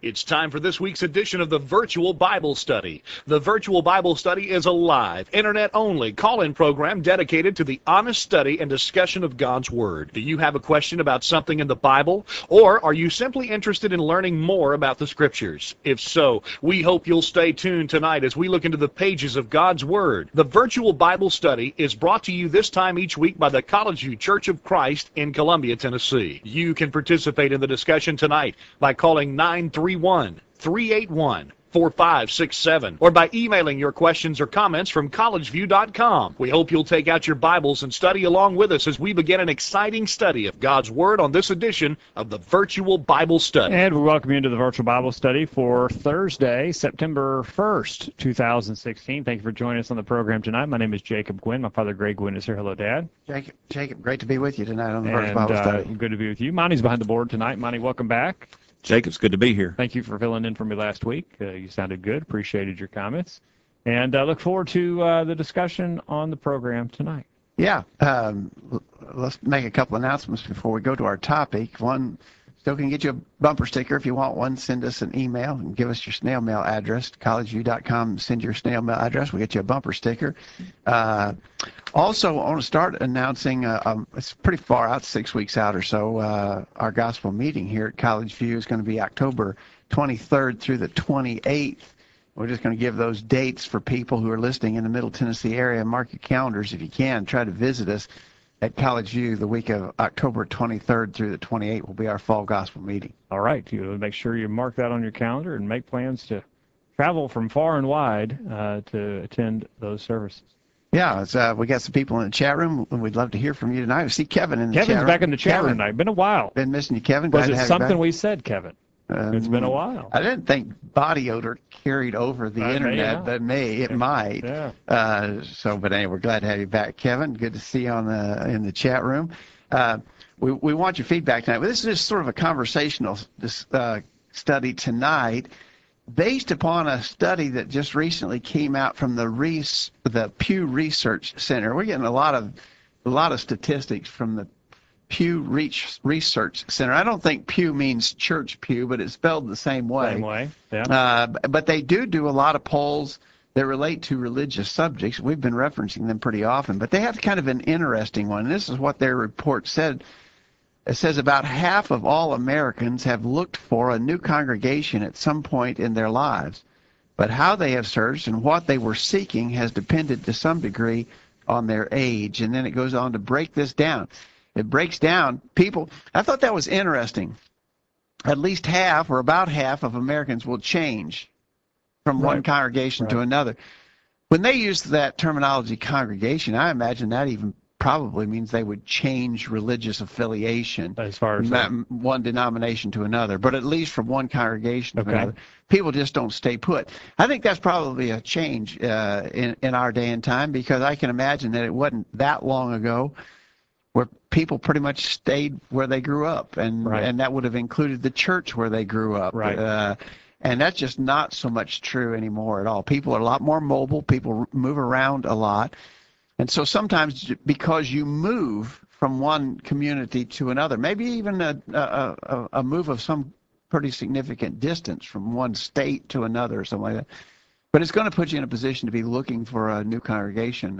It's time for this week's edition of the Virtual Bible Study. The Virtual Bible Study is a live, internet-only call-in program dedicated to the honest study and discussion of God's Word. Do you have a question about something in the Bible? Or are you simply interested in learning more about the Scriptures? If so, we hope you'll stay tuned tonight as we look into the pages of God's Word. The Virtual Bible Study is brought to you this time each week by the College View Church of Christ in Columbia, Tennessee. You can participate in the discussion tonight by calling 931-381-4567 or by emailing your questions or comments from collegeview.com. We hope you'll take out your Bibles and study along with us as we begin an exciting study of God's Word on this edition of the Virtual Bible Study. And we welcome you into the Virtual Bible Study for Thursday, September 1st, 2016. Thank you for joining us on the program tonight. My name is Jacob Gwynn. My father, Greg Gwynn, is here. Hello, Dad. Jacob, great to be with you tonight on the Virtual Bible Study. Good to be with you. Monty's behind the board tonight. Monty, welcome back. Jake, it's good to be here. Thank you for filling in for me last week. You sounded good. Appreciated your comments. And look forward to the discussion on the program tonight. Yeah. Let's make a couple announcements before we go to our topic. One, still can get you a bumper sticker if you want one. Send us an email and give us your snail mail address, collegeview.com. Send your snail mail address. We'll get you a bumper sticker. Also, I want to start announcing, it's pretty far out, 6 weeks out or so, our gospel meeting here at College View is going to be October 23rd through the 28th. We're just going to give those dates for people who are listening in the Middle Tennessee area. Mark your calendars if you can. Try to visit us at College View the week of October 23rd through the 28th will be our fall gospel meeting. All right. You make sure you mark that on your calendar and make plans to travel from far and wide to attend those services. Yeah, we got some people in the chat room. We'd love to hear from you tonight. I see Kevin in the chat room. Kevin's back in the chat room tonight. Been a while. Been missing you, Kevin. Was it something we said, Kevin? It's been a while. I didn't think body odor carried over the internet, but it might. Yeah. But anyway, we're glad to have you back, Kevin. Good to see you in the chat room. We want your feedback tonight. But this is just sort of a conversational study tonight, based upon a study that just recently came out from the Pew Research Center. We're getting a lot of statistics from the Pew Research Center. I don't think pew means church pew, but it's spelled the same way. Same way, yeah. But they do a lot of polls that relate to religious subjects. We've been referencing them pretty often, but they have kind of an interesting one. And this is what their report said. It says about half of all Americans have looked for a new congregation at some point in their lives, but how they have searched and what they were seeking has depended to some degree on their age. And then it goes on to break this down. It breaks down people. I thought that was interesting. At least half or about half of Americans will change from one congregation to another. When they use that terminology, congregation, I imagine that even probably means they would change religious affiliation as far as one denomination to another, but at least from one congregation to another. People just don't stay put. I think that's probably a change in our day and time, because I can imagine that it wasn't that long ago where people pretty much stayed where they grew up, and that would have included the church where they grew up. And that's just not so much true anymore at all. People are a lot more mobile. People move around a lot. And so sometimes because you move from one community to another, maybe even a move of some pretty significant distance from one state to another or something like that, but it's going to put you in a position to be looking for a new congregation,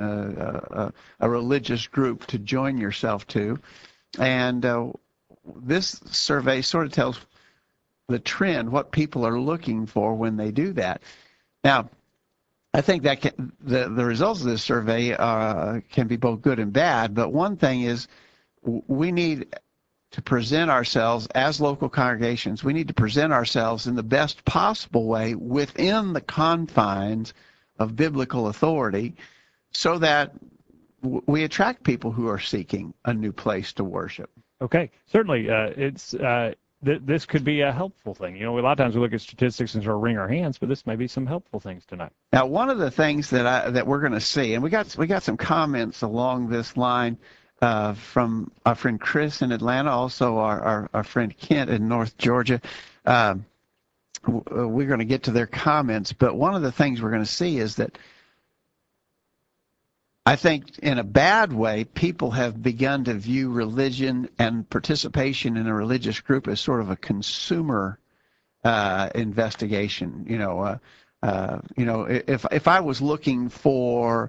a religious group to join yourself to. And this survey sort of tells the trend, what people are looking for when they do that. Now, I think that the results of this survey can be both good and bad, but one thing is we need to present ourselves as local congregations. We need to present ourselves in the best possible way within the confines of biblical authority, so that we attract people who are seeking a new place to worship. Okay, certainly. This could be a helpful thing. You know, a lot of times we look at statistics and sort of wring our hands, but this may be some helpful things tonight. Now, one of the things that we're going to see, and we got some comments along this line from our friend Chris in Atlanta, also our friend Kent in North Georgia. We're going to get to their comments, but one of the things we're going to see is that I think in a bad way, people have begun to view religion and participation in a religious group as sort of a consumer investigation. If I was looking for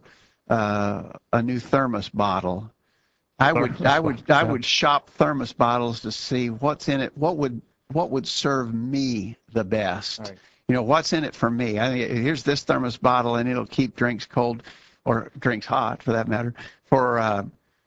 a new thermos bottle, I would shop thermos bottles to see what's in it. What would serve me the best? Right. What's in it for me? Here's this thermos bottle, and it'll keep drinks cold, or drinks hot, for that matter, for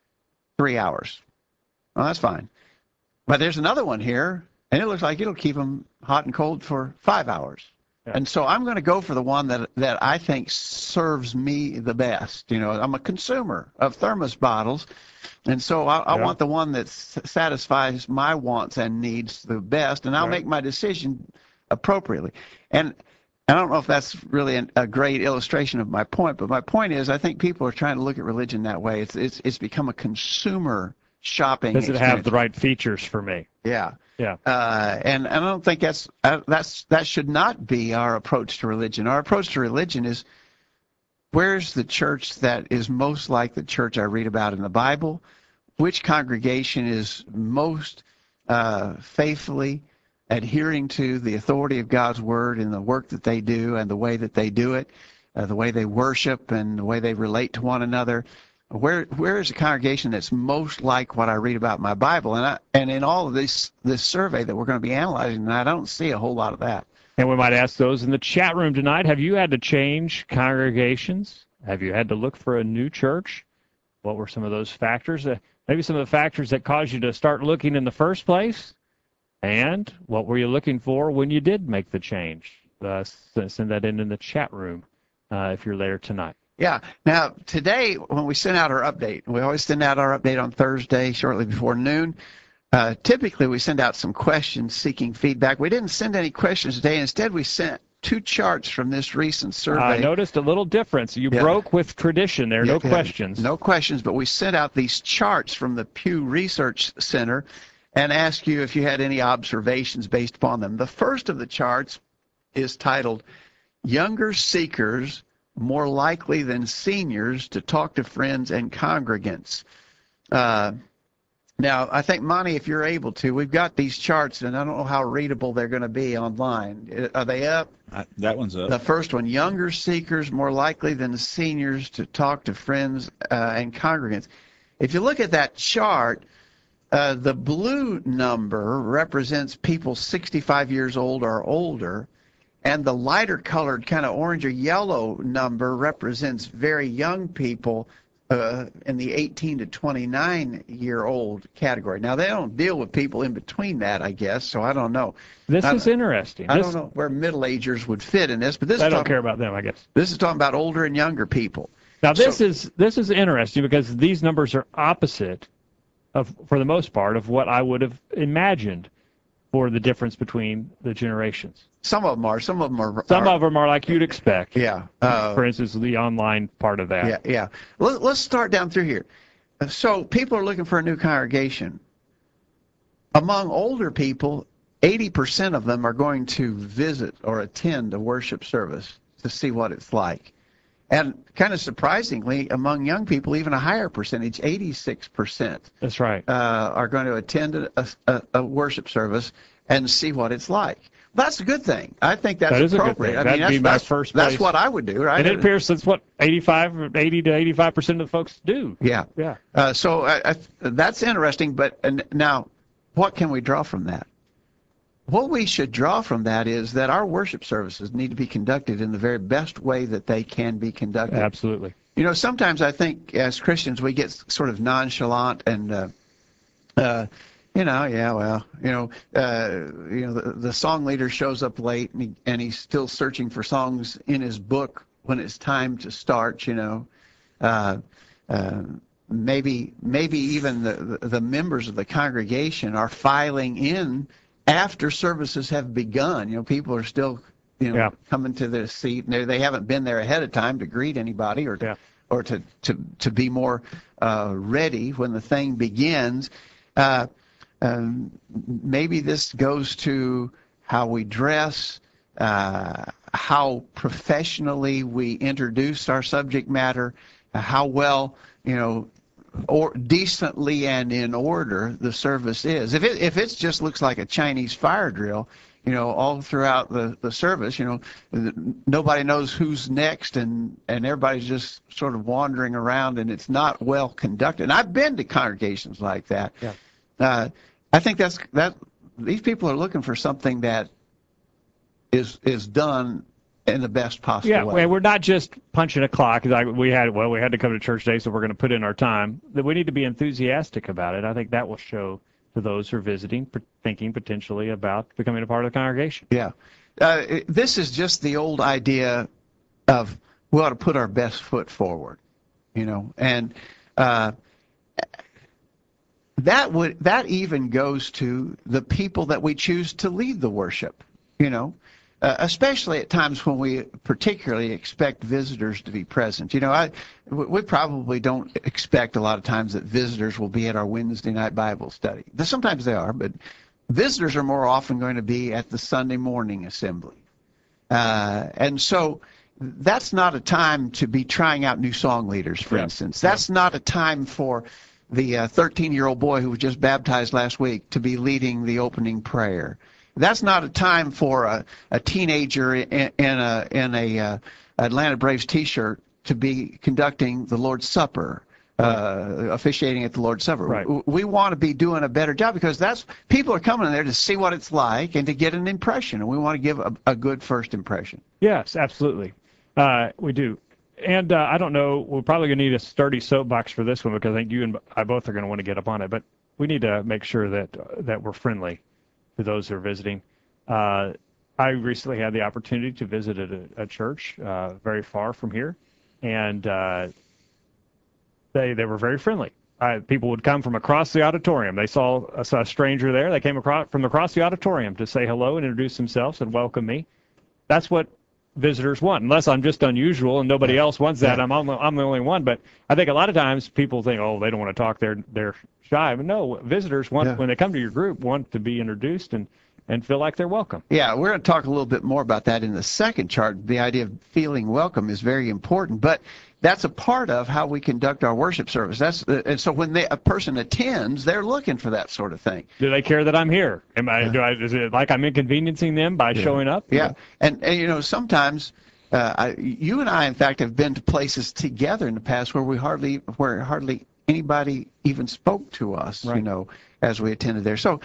3 hours. Well, that's fine. But there's another one here, and it looks like it'll keep them hot and cold for 5 hours. Yeah. And so I'm going to go for the one that I think serves me the best. I'm a consumer of thermos bottles, and so I want the one that satisfies my wants and needs the best, and I'll make my decision appropriately. And I don't know if that's really a great illustration of my point, but my point is I think people are trying to look at religion that way. It's become a consumer shopping experience. Does it have the right features for me? Yeah. Yeah. And I don't think that should not be our approach to religion. Our approach to religion is, where's the church that is most like the church I read about in the Bible? Which congregation is most faithfully adhering to the authority of God's word in the work that they do and the way that they do it, the way they worship and the way they relate to one another? Where is a congregation that's most like what I read about in my Bible? And in all of this survey that we're going to be analyzing, I don't see a whole lot of that. And we might ask those in the chat room tonight, have you had to change congregations? Have you had to look for a new church? What were some of those factors? Maybe some of the factors that caused you to start looking in the first place? And what were you looking for when you did make the change? Send that in the chat room if you're there tonight. Yeah. Now, today, when we send out our update, we always send out our update on Thursday shortly before noon. Typically, we send out some questions seeking feedback. We didn't send any questions today. Instead, we sent 2 charts from this recent survey. I noticed a little difference. You broke with tradition there. No questions. No questions, but we sent out these charts from the Pew Research Center and asked you if you had any observations based upon them. The first of the charts is titled, Younger Seekers More Likely Than Seniors to Talk to Friends and Congregants. Now, I think, Monty, if you're able to, we've got these charts, and I don't know how readable they're going to be online. Are they up? That one's up. The first one, younger seekers more likely than seniors to talk to friends and congregants. If you look at that chart, the blue number represents people 65 years old or older, and the lighter colored kind of orange or yellow number represents very young people in the 18 to 29-year-old category. Now, they don't deal with people in between that, I guess, so I don't know. This is interesting. I don't know where middle-agers would fit in this, but this I don't care about them, I guess. This is talking about older and younger people. Now, this is interesting because these numbers are opposite for the most part, of what I would have imagined for the difference between the generations. Some of them are. Some of them are like you'd expect. Yeah. For instance, the online part of that. Yeah. Let's start down through here. So people are looking for a new congregation. Among older people, 80% of them are going to visit or attend a worship service to see what it's like. And kind of surprisingly, among young people, even a higher percentage, 86%. That's right. Are going to attend a worship service and see what it's like. That's a good thing. I think that's appropriate. That'd be my first place. That's what I would do, right? And it appears that's what 80 to 85% of the folks do. Yeah. So that's interesting. But now, what can we draw from that? What we should draw from that is that our worship services need to be conducted in the very best way that they can be conducted. Absolutely. Sometimes I think as Christians we get sort of nonchalant and, the song leader shows up late and he's still searching for songs in his book when it's time to start. Maybe even the members of the congregation are filing in after services have begun. People are still, coming to their seat. And they haven't been there ahead of time to greet anybody or to be more ready when the thing begins. Maybe this goes to how we dress, how professionally we introduce our subject matter, how well, or decently and in order the service is. If it just looks like a Chinese fire drill, all throughout the service. Nobody knows who's next, and everybody's just sort of wandering around, and it's not well conducted. And I've been to congregations like that. Yeah. I think that these people are looking for something that is done in the best possible way. Yeah, we're not just punching a clock. Like we had to come to church today, so we're going to put in our time. That we need to be enthusiastic about it. I think that will show to those who are visiting, thinking potentially about becoming a part of the congregation. Yeah. This is just the old idea of we ought to put our best foot forward, and that even goes to the people that we choose to lead the worship, especially at times when we particularly expect visitors to be present. We probably don't expect a lot of times that visitors will be at our Wednesday night Bible study. Sometimes they are, but visitors are more often going to be at the Sunday morning assembly. And so that's not a time to be trying out new song leaders, for instance. That's not a time for the 13-year-old boy who was just baptized last week to be leading the opening prayer. That's not a time for a teenager in a Atlanta Braves T-shirt to be conducting the Lord's Supper, officiating at the Lord's Supper. Right. We want to be doing a better job because people are coming in there to see what it's like and to get an impression, and we want to give a good first impression. Yes, absolutely. We do. And I don't know, we're probably going to need a sturdy soapbox for this one because I think you and I both are going to want to get up on it, but we need to make sure that we're friendly to those who are visiting. I recently had the opportunity to visit a church very far from here, and they were very friendly. People would come from across the auditorium. They saw a stranger there. They came from across the auditorium to say hello and introduce themselves and welcome me. That's what visitors want, unless I'm just unusual and nobody else wants that. I'm the only one. But I think a lot of times people think, oh, they don't want to talk. They're shy. But no, visitors want when they come to your group want to be introduced and feel like they're welcome. Yeah, we're going to talk a little bit more about that in the second chart. The idea of feeling welcome is very important, but that's a part of how we conduct our worship service. And so when a person attends, they're looking for that sort of thing. Do they care that I'm here? Is it like I'm inconveniencing them by showing up? Yeah, and sometimes you and I, in fact, have been to places together in the past where hardly anybody even spoke to us, right. As we attended there. So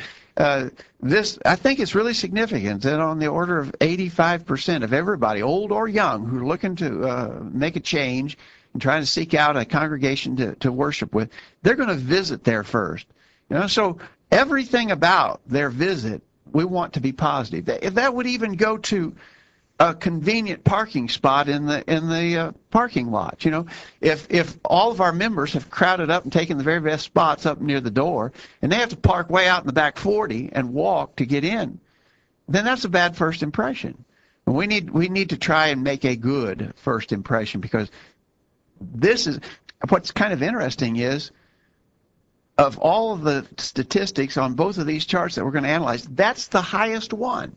I think it's really significant that on the order of 85% of everybody, old or young, who are looking to make a change and trying to seek out a congregation to worship with, they're going to visit there first. So everything about their visit, we want to be positive. If that would even go to a convenient parking spot in the parking lot. If all of our members have crowded up and taken the very best spots up near the door, and they have to park way out in the back 40 and walk to get in, then that's a bad first impression. And we need to try and make a good first impression, because this is what's kind of interesting is, of all of the statistics on both of these charts that we're going to analyze, that's the highest one.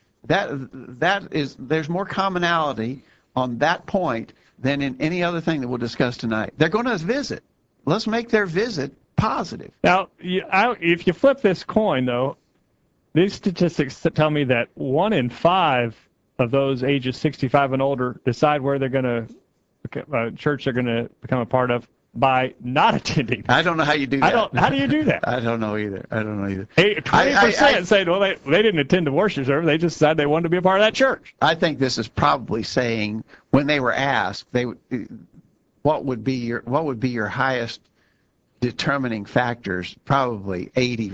There's more commonality on that point than in any other thing that we'll discuss tonight. They're going to visit. Let's make their visit positive. Now, if you flip this coin, though, these statistics tell me that 1 in 5 of those ages 65 and older decide where they're going to church they're going to become a part of by not attending. I don't know how you do that. How do you do that? I don't know either. 20% say, well, they didn't attend the worship service. They just decided they wanted to be a part of that church. I think this is probably saying, when they were asked, what would be your highest determining factors? Probably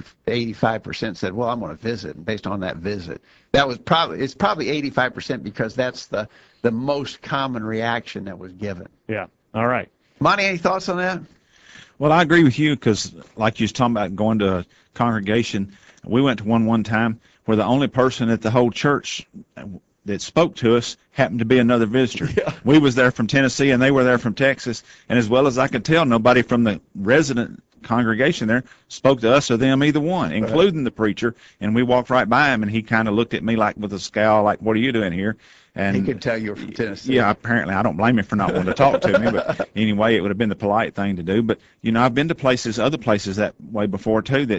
85% said, well, I'm going to visit, and based on that visit. It's probably 85% because that's the most common reaction that was given. Yeah. All right. Monty, any thoughts on that? Well, I agree with you, because like you was talking about going to a congregation, we went to one time where the only person at the whole church that spoke to us happened to be another visitor. Yeah. We was there from Tennessee and they were there from Texas, and as well as I could tell, nobody from the resident congregation there spoke to us or them, either one, including the preacher. And we walked right by him, and he kind of looked at me like with a scowl, like, what are you doing here? And he could tell you were from Tennessee. Yeah, apparently. I don't blame him for not wanting to talk to me, but anyway, it would have been the polite thing to do. But, I've been to other places that way before, too, that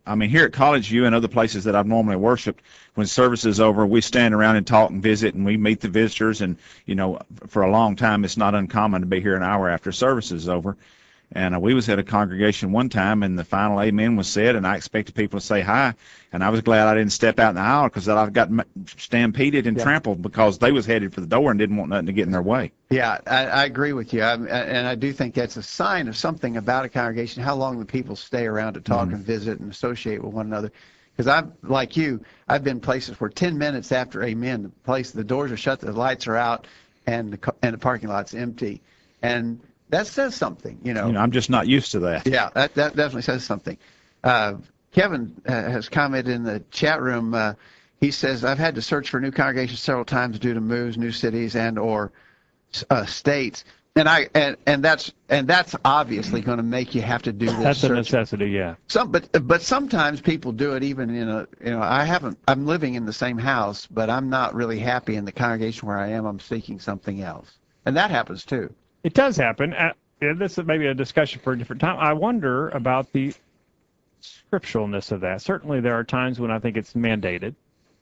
I mean, here at College View and other places that I've normally worshiped, when service is over, we stand around and talk and visit, and we meet the visitors. And, you know, for a long time, it's not uncommon to be here an hour after service is over. And we was at a congregation one time, and the final amen was said, and I expected people to say hi. And I was glad I didn't step out in the aisle because I got stampeded and trampled because they was headed for the door and didn't want nothing to get in their way. Yeah, I agree with you. And I do think that's a sign of something about a congregation, how long the people stay around to talk and visit and associate with one another. Because I'm like you, I've been places where 10 minutes after amen, the doors are shut, the lights are out, and the parking lot's empty. And that says something, you know. I'm just not used to that. Yeah, that definitely says something. Kevin has commented in the chat room. He says, I've had to search for new congregations several times due to moves, new cities, and or states. And that's obviously going to make you have to do this. That's search. a necessity, yeah. But sometimes people do it even in a, you know, I'm living in the same house, but I'm not really happy in the congregation where I am. I'm seeking something else. And that happens too. It does happen. This is maybe a discussion for a different time. I wonder about the scripturalness of that. Certainly there are times when I think it's mandated,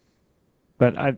but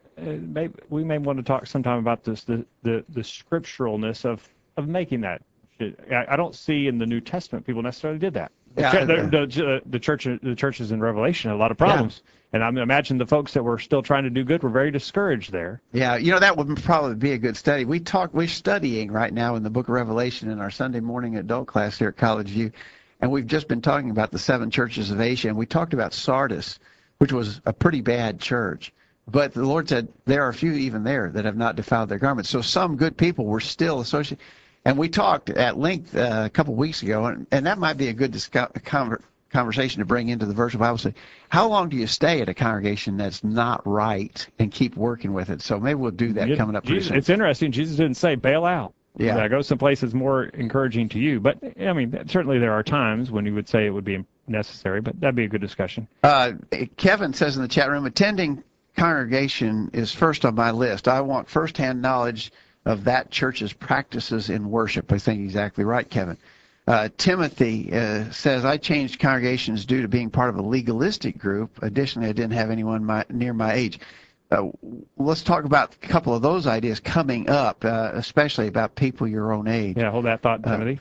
we may want to talk sometime about this, the scripturalness of making that. I don't see in the New Testament people necessarily did that. The churches in Revelation had a lot of problems. Yeah. And I imagine the folks that were still trying to do good were very discouraged there. Yeah, you know, that would probably be a good study. We're studying right now in the book of Revelation in our Sunday morning adult class here at College View. And we've just been talking about the 7 churches of Asia. And we talked about Sardis, which was a pretty bad church. But the Lord said there are a few even there that have not defiled their garments. So some good people were still associated. And we talked at length a couple weeks ago, and that might be a good conversation to bring into the virtual Bible study. How long do you stay at a congregation that's not right and keep working with it? So maybe we'll do that coming up pretty soon. It's interesting. Jesus didn't say bail out. Yeah. Go someplace that's more encouraging to you. But, I mean, certainly there are times when you would say it would be necessary, but that'd be a good discussion. Kevin says in the chat room, attending congregation is first on my list. I want firsthand knowledge of that church's practices in worship. I think exactly right, Kevin. Timothy says, I changed congregations due to being part of a legalistic group. Additionally, I didn't have anyone near my age. Let's talk about a couple of those ideas coming up, especially about people your own age. Yeah, hold that thought, Timothy.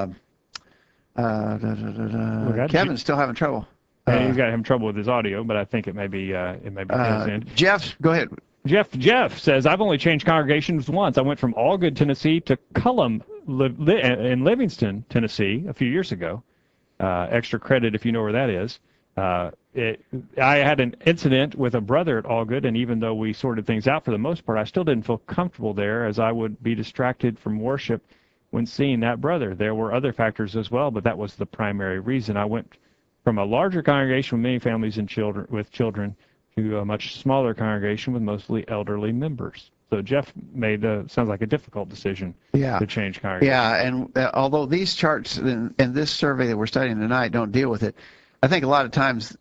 Kevin's still having trouble. He's got having trouble with his audio, but I think it may be his end. Jeff, go ahead. Jeff says, I've only changed congregations once. I went from Allgood, Tennessee to Cullum in Livingston, Tennessee a few years ago. Extra credit if you know where that is. I had an incident with a brother at Allgood, and even though we sorted things out for the most part, I still didn't feel comfortable there, as I would be distracted from worship when seeing that brother. There were other factors as well, but that was the primary reason. I went from a larger congregation with many families and children to a much smaller congregation with mostly elderly members. So Jeff made sounds like a difficult decision to change congregation. Yeah, and although these charts in this survey that we're studying tonight don't deal with it, I think a lot of times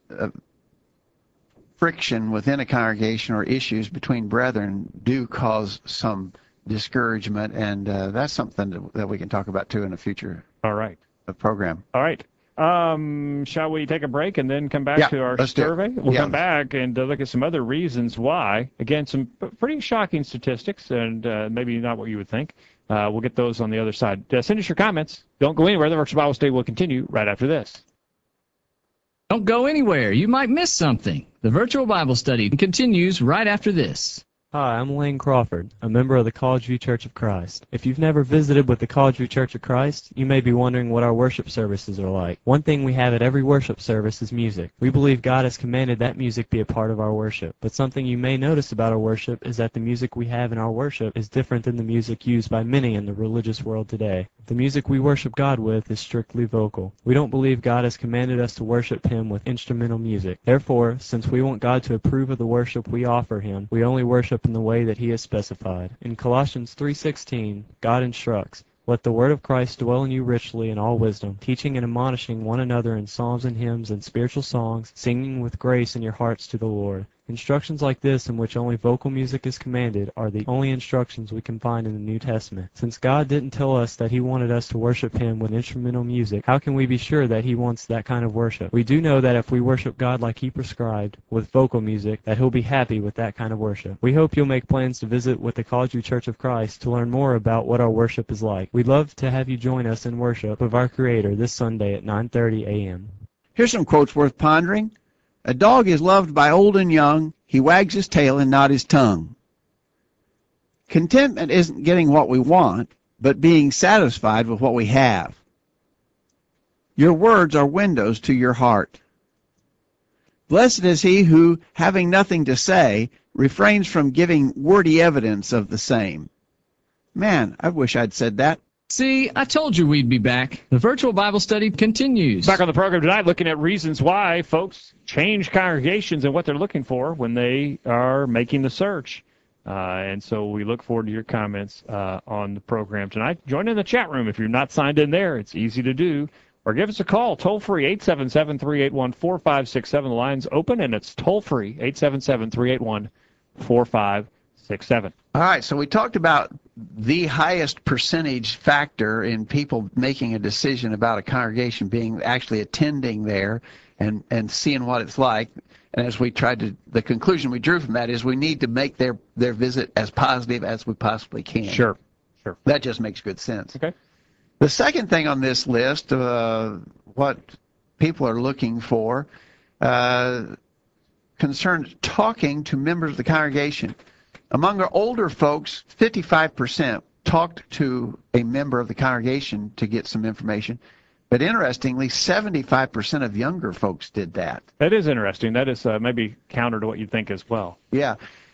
friction within a congregation or issues between brethren do cause some discouragement, and that's something that we can talk about too in a future program. All right. Shall we take a break and then come back to our survey? We'll come back and look at some other reasons why. Again, some pretty shocking statistics, and maybe not what you would think. We'll get those on the other side. Send us your comments. Don't go anywhere. The Virtual Bible Study will continue right after this. Don't go anywhere. You might miss something. The Virtual Bible Study continues right after this. Hi, I'm Lane Crawford, a member of the College View Church of Christ. If you've never visited with the College View Church of Christ, you may be wondering what our worship services are like. One thing we have at every worship service is music. We believe God has commanded that music be a part of our worship. But something you may notice about our worship is that the music we have in our worship is different than the music used by many in the religious world today. The music we worship God with is strictly vocal. We don't believe God has commanded us to worship Him with instrumental music. Therefore, since we want God to approve of the worship we offer Him, we only worship in the way that He has specified. In Colossians 3:16, God instructs, "Let the word of Christ dwell in you richly in all wisdom, teaching and admonishing one another in psalms and hymns and spiritual songs, singing with grace in your hearts to the Lord." Instructions like this, in which only vocal music is commanded, are the only instructions we can find in the New Testament. Since God didn't tell us that He wanted us to worship Him with instrumental music, how can we be sure that He wants that kind of worship? We do know that if we worship God like He prescribed, with vocal music, that He'll be happy with that kind of worship. We hope you'll make plans to visit with the College View Church of Christ to learn more about what our worship is like. We'd love to have you join us in worship of our Creator this Sunday at 9:30 a.m. Here's some quotes worth pondering. A dog is loved by old and young. He wags his tail and not his tongue. Contentment isn't getting what we want, but being satisfied with what we have. Your words are windows to your heart. Blessed is he who, having nothing to say, refrains from giving wordy evidence of the same. Man, I wish I'd said that. See, I told you we'd be back. The virtual Bible study continues. Back on the program tonight, looking at reasons why folks change congregations and what they're looking for when they are making the search. And so we look forward to your comments on the program tonight. Join in the chat room if you're not signed in there. It's easy to do. Or give us a call, toll-free, 877-381-4567. The line's open, and it's toll-free, 877-381-4567. All right, so we talked about the highest percentage factor in people making a decision about a congregation being actually attending there and seeing what it's like. And as we tried to, the conclusion we drew from that is we need to make their visit as positive as we possibly can. Sure. That just makes good sense. Okay. The second thing on this list, what people are looking for, concerns talking to members of the congregation. Among our older folks, 55% talked to a member of the congregation to get some information. But interestingly, 75% of younger folks did that. That is interesting. That is maybe counter to what you'd think as well. Yeah.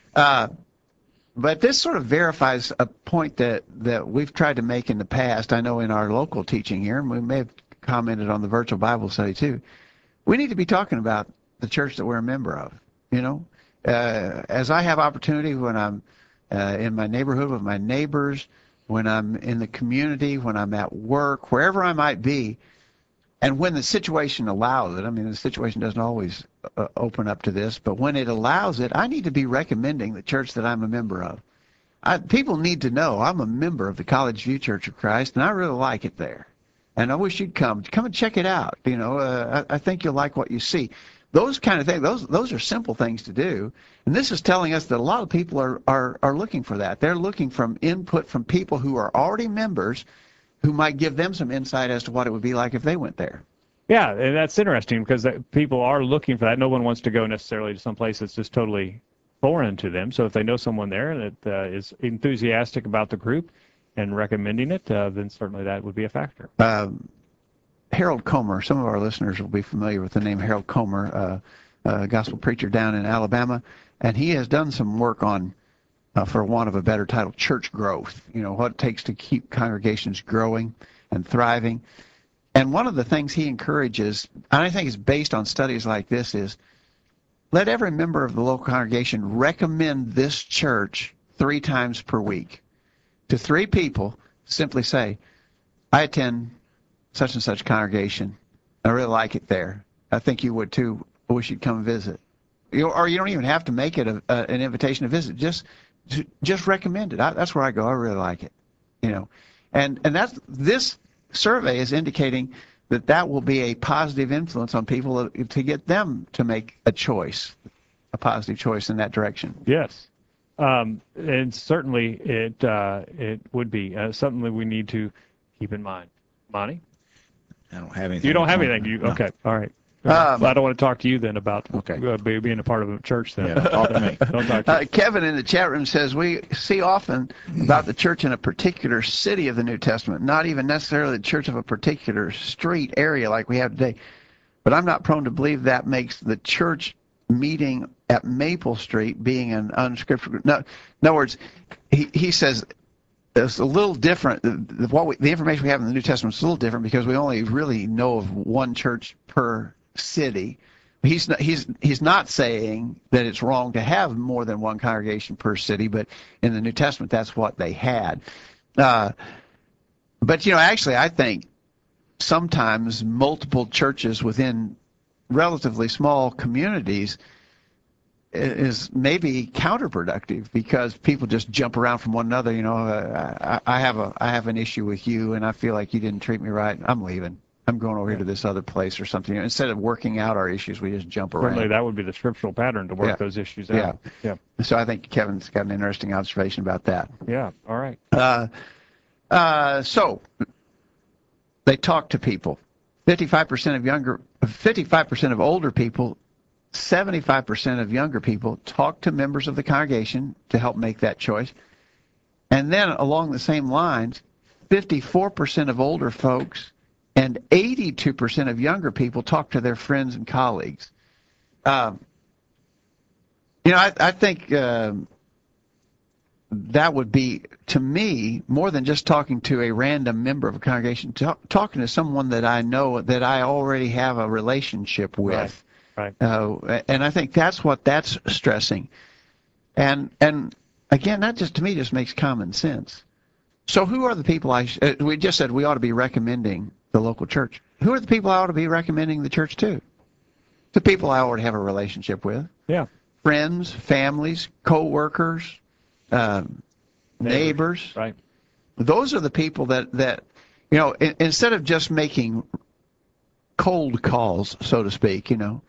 But this sort of verifies a point that we've tried to make in the past. I know in our local teaching here, and we may have commented on the virtual Bible study too. We need to be talking about the church that we're a member of. You know, as I have opportunity when I'm in my neighborhood with my neighbors, when I'm in the community, when I'm at work, wherever I might be, and when the situation allows it. I mean, the situation doesn't always open up to this, but when it allows it, I need to be recommending the church that I'm a member of. People need to know I'm a member of the College View Church of Christ, and I really like it there. And I wish you'd come and check it out. You know, I think you'll like what you see. Those kind of things, those are simple things to do. And this is telling us that a lot of people are looking for that. They're looking for input from people who are already members who might give them some insight as to what it would be like if they went there. Yeah, and that's interesting because people are looking for that. No one wants to go necessarily to some place that's just totally foreign to them. So if they know someone there that is enthusiastic about the group and recommending it, then certainly that would be a factor. Harold Comer, some of our listeners will be familiar with the name Harold Comer, a gospel preacher down in Alabama, and he has done some work on, for want of a better title, church growth, you know, what it takes to keep congregations growing and thriving. And one of the things he encourages, and I think is based on studies like this, is let every member of the local congregation recommend this church 3 times per week. To 3 people, simply say, I attend such and such congregation. I really like it there. I think you would too. I wish you'd come visit. Or you don't even have to make it an invitation to visit. Just recommend it. That's where I go. I really like it. You know, and this survey is indicating that will be a positive influence on people to get them to make a choice, a positive choice in that direction. Yes. And certainly it would be something that we need to keep in mind. Monty? I don't have anything. You don't have anything. No. Okay. All right. Well, I don't want to talk to you then about being a part of a church then. Yeah, talk to me. Don't talk to me. Kevin in the chat room says, we see often about the church in a particular city of the New Testament, not even necessarily the church of a particular street area like we have today. But I'm not prone to believe that makes the church meeting at Maple Street being an unscriptural. No, in other words, he says it's a little different. The information we have in the New Testament is a little different because we only really know of one church per city. He's not saying that it's wrong to have more than one congregation per city, but in the New Testament that's what they had. But you know, actually, I think sometimes multiple churches within relatively small communities is maybe counterproductive because people just jump around from one another. You know, I have an issue with you, and I feel like you didn't treat me right. I'm leaving. I'm going over here to this other place or something. Instead of working out our issues, we just jump around. Certainly, that would be the scriptural pattern to work those issues out. Yeah. So I think Kevin's got an interesting observation about that. Yeah. All right. So they talk to people. 55% of older people, 75% of younger people talk to members of the congregation to help make that choice. And then along the same lines, 54% of older folks and 82% of younger people talk to their friends and colleagues. I think that would be, to me, more than just talking to a random member of a congregation, talking to someone that I know, that I already have a relationship with. Right. And I think that's what that's stressing. And again, that just, to me, just makes common sense. So who are the people we just said we ought to be recommending the local church? Who are the people I ought to be recommending the church to? The people I already have a relationship with. Yeah. Friends, families, co-workers, neighbors. Right. Those are the people that instead of just making cold calls, so to speak,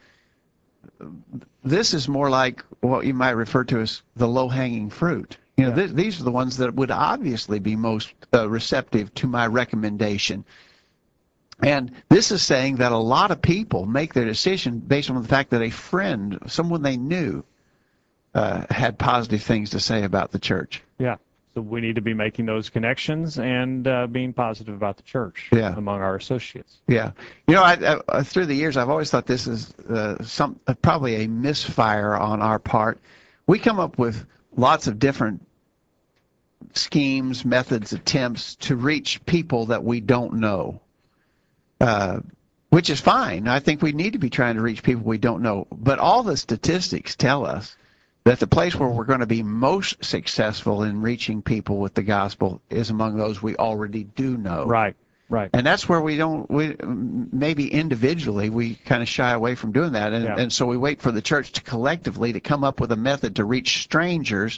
this is more like what you might refer to as the low-hanging fruit. These are the ones that would obviously be most receptive to my recommendation. And this is saying that a lot of people make their decision based on the fact that a friend, someone they knew, had positive things to say about the church. Yeah. So we need to be making those connections and being positive about the church among our associates. Yeah. I through the years, I've always thought this is probably a misfire on our part. We come up with lots of different schemes, methods, attempts to reach people that we don't know, which is fine. I think we need to be trying to reach people we don't know. But all the statistics tell us that the place where we're going to be most successful in reaching people with the gospel is among those we already do know. Right. And that's where we maybe individually we kind of shy away from doing that. And so we wait for the church to collectively to come up with a method to reach strangers.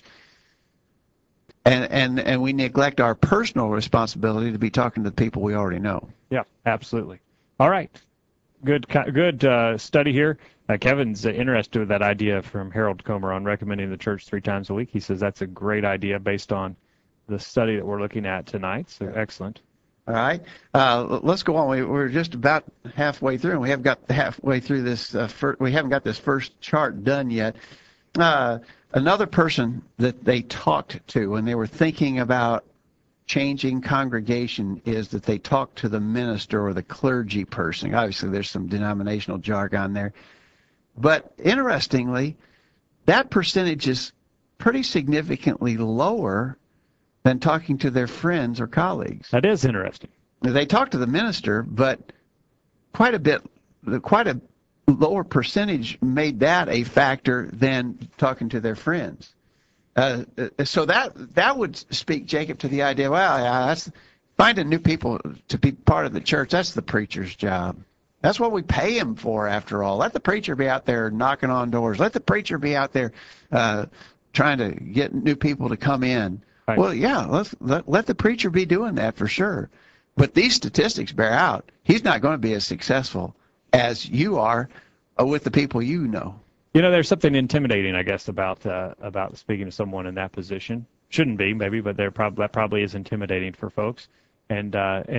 And we neglect our personal responsibility to be talking to the people we already know. Yeah, absolutely. All right. Good study here. Kevin's interested with that idea from Harold Comer on recommending the church 3 times a week. He says that's a great idea based on the study that we're looking at tonight. So excellent. All right. Let's go on. We're just about halfway through, and we haven't got halfway through this. We haven't got this first chart done yet. Another person that they talked to when they were thinking about changing congregation is that they talked to the minister or the clergy person. Obviously, there's some denominational jargon there. But interestingly, that percentage is pretty significantly lower than talking to their friends or colleagues. That is interesting. They talk to the minister, but quite a lower percentage made that a factor than talking to their friends. So that would speak, Jacob, to the idea, that's finding new people to be part of the church. That's the preacher's job. That's what we pay him for, after all. Let the preacher be out there knocking on doors. Let the preacher be out there trying to get new people to come in. Right. Well, yeah, let the preacher be doing that for sure. But these statistics bear out. He's not going to be as successful as you are with the people you know. There's something intimidating, I guess, about speaking to someone in that position. Shouldn't be, maybe, but that probably is intimidating for folks. And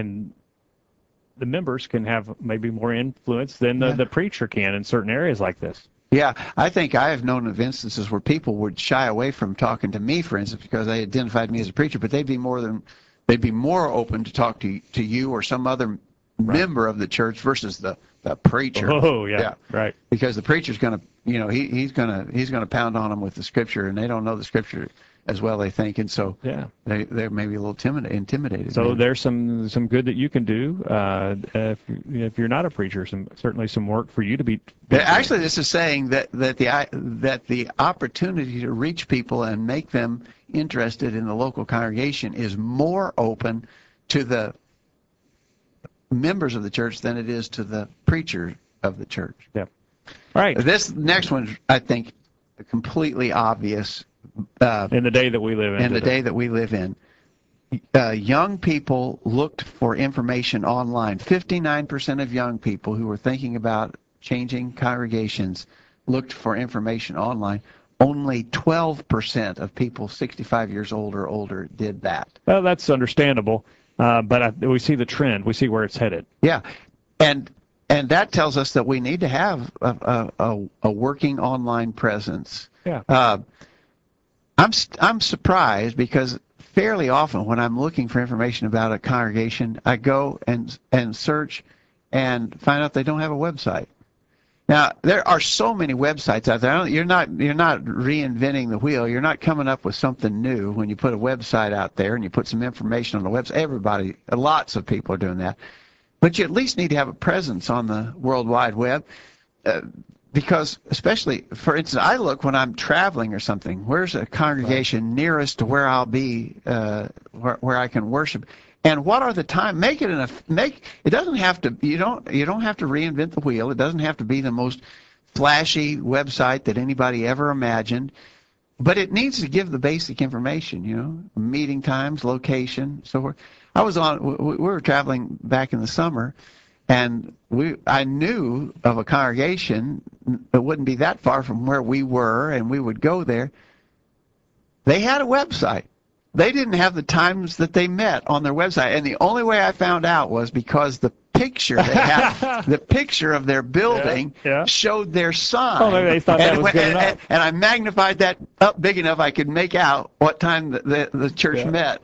the members can have maybe more influence than the preacher can in certain areas like this. Yeah, I think I have known of instances where people would shy away from talking to me, for instance, because they identified me as a preacher, but they'd be more open to talk to you or some other member of the church versus the preacher. Oh, yeah, right. Because the preacher's going to, he's going to pound on them with the scripture, and they don't know the scripture as well, they think, and so they're maybe a little intimidated. So there's some good that you can do if you're not a preacher. Certainly some work for you to be. Actually, this is saying that the opportunity to reach people and make them interested in the local congregation is more open to the members of the church than it is to the preacher of the church. Yeah. All right. This next one, I think, completely obvious In the day that we live in. in the day that we live in. Young people looked for information online. 59% of young people who were thinking about changing congregations looked for information online. Only 12% of people 65 years old or older did that. Well, that's understandable, but we see the trend. We see where it's headed. Yeah, and that tells us that we need to have a working online presence. Yeah. I'm surprised because fairly often when I'm looking for information about a congregation, I go and search and find out they don't have a website. Now, there are so many websites out there. You're not reinventing the wheel. You're not coming up with something new when you put a website out there and you put some information on the website. Lots of people are doing that. But you at least need to have a presence on the World Wide Web because, especially, for instance, I look when I'm traveling or something. Where's a congregation nearest to where I'll be, where I can worship? And what are the time? Make it it doesn't have to. You don't have to reinvent the wheel. It doesn't have to be the most flashy website that anybody ever imagined, but it needs to give the basic information. You know, meeting times, location, so forth. We were traveling back in the summer, and I knew of a congregation that wouldn't be that far from where we were, and we would go there. They had a website. They didn't have the times that they met on their website, and the only way I found out was because the picture they had, the picture of their building, showed their sign. Oh, maybe they thought that was good enough. And I magnified that up big enough I could make out what time the church met.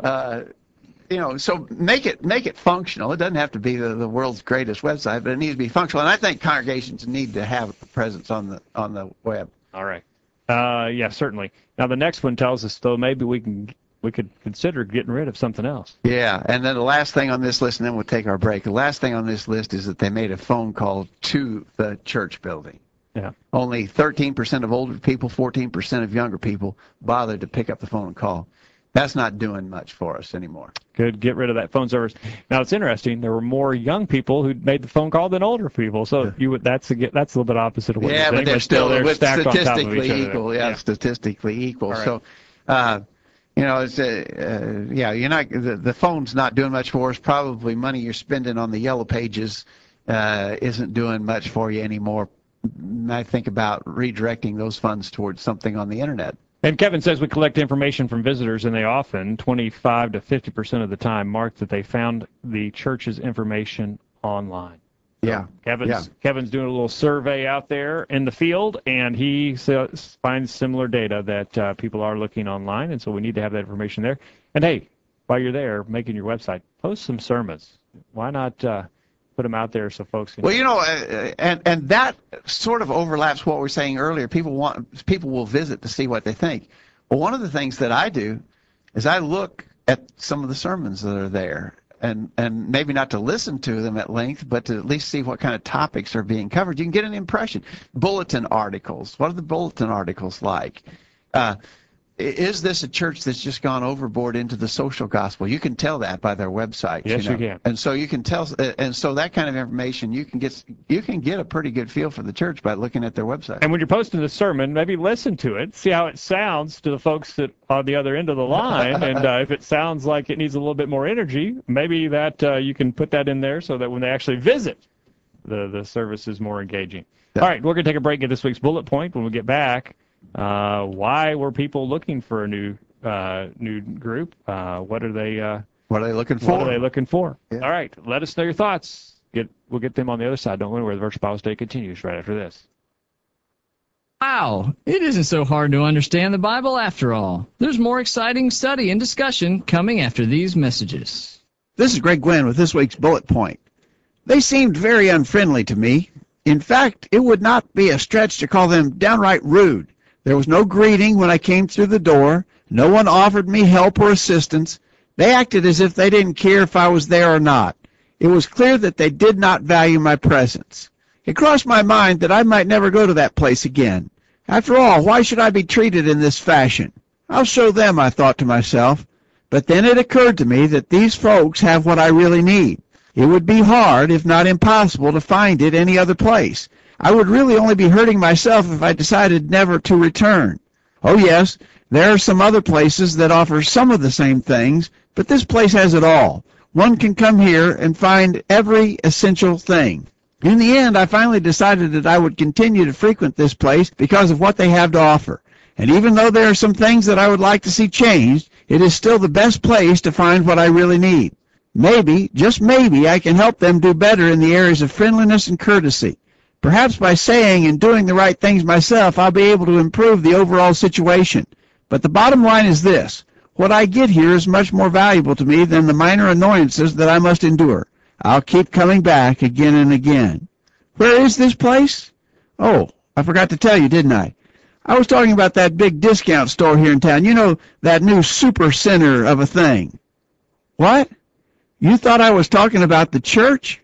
You know, so make it functional. It doesn't have to be the world's greatest website, but it needs to be functional. And I think congregations need to have a presence on the web. All right. Yeah, certainly. Now the next one tells us though maybe we could consider getting rid of something else. Yeah, and then the last thing on this list, and then we'll take our break. The last thing on this list is that they made a phone call to the church building. Yeah. Only 13% of older people, 14% of younger people bothered to pick up the phone and call. That's not doing much for us anymore. Good. Get rid of that phone service. Now it's interesting. There were more young people who made the phone call than older people. So that's a little bit opposite of what you're saying. But they're still stacked statistically on top of equal. Yeah, statistically equal. Right. So, you know, it's you're not the phone's not doing much for us. Probably money you're spending on the yellow pages isn't doing much for you anymore. I think about redirecting those funds towards something on the internet. And Kevin says we collect information from visitors, and they often, 25 to 50% of the time, mark that they found the church's information online. Yeah. Kevin's doing a little survey out there in the field, and he finds similar data that people are looking online, and so we need to have that information there. And hey, while you're there making your website, post some sermons. Why not put them out there so folks can... Well, you know, and that sort of overlaps what we were saying earlier. People will visit to see what they think. Well, one of the things that I do is I look at some of the sermons that are there, and maybe not to listen to them at length, but to at least see what kind of topics are being covered. You can get an impression. Bulletin articles. What are the bulletin articles like? Is this a church that's just gone overboard into the social gospel? You can tell that by their website. Yes, you can. And so you can tell, and so that kind of information you can get a pretty good feel for the church by looking at their website. And when you're posting the sermon, maybe listen to it, see how it sounds to the folks that are on the other end of the line, and if it sounds like it needs a little bit more energy, maybe that you can put that in there so that when they actually visit, the service is more engaging. Yeah. All right, we're going to take a break at this week's bullet point. When we get back, why were people looking for a new group? What are they looking for? What are they looking for? Yeah. All right, let us know your thoughts. We'll get them on the other side. Don't worry, where the Virtual Bible Study continues right after this. Wow, it isn't so hard to understand the Bible after all. There's more exciting study and discussion coming after these messages. This is Greg Gwynn with this week's bullet point. They seemed very unfriendly to me. In fact, it would not be a stretch to call them downright rude. There was no greeting when I came through the door. No one offered me help or assistance. They acted as if they didn't care if I was there or not. It was clear that they did not value my presence. It crossed my mind that I might never go to that place again. After all, why should I be treated in this fashion? I'll show them, I thought to myself. But then it occurred to me that these folks have what I really need. It would be hard, if not impossible, to find it any other place. I would really only be hurting myself if I decided never to return. Oh yes, there are some other places that offer some of the same things, but this place has it all. One can come here and find every essential thing. In the end, I finally decided that I would continue to frequent this place because of what they have to offer. And even though there are some things that I would like to see changed, it is still the best place to find what I really need. Maybe, just maybe, I can help them do better in the areas of friendliness and courtesy. Perhaps by saying and doing the right things myself, I'll be able to improve the overall situation. But the bottom line is this. What I get here is much more valuable to me than the minor annoyances that I must endure. I'll keep coming back again and again. Where is this place? Oh, I forgot to tell you, didn't I? I was talking about that big discount store here in town. You know, that new super center of a thing. What? You thought I was talking about the church?